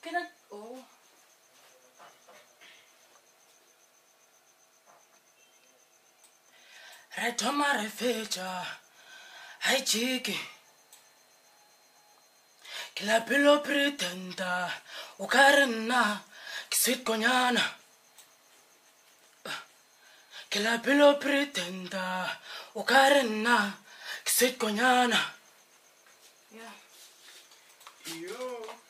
Can I? Oh. Re thoma re fetša hai chiki ke la pelo pretenda o ka re nna ke sweet konyana ke la pelo pretenda o ka re nna ke sweet konyana. Yo.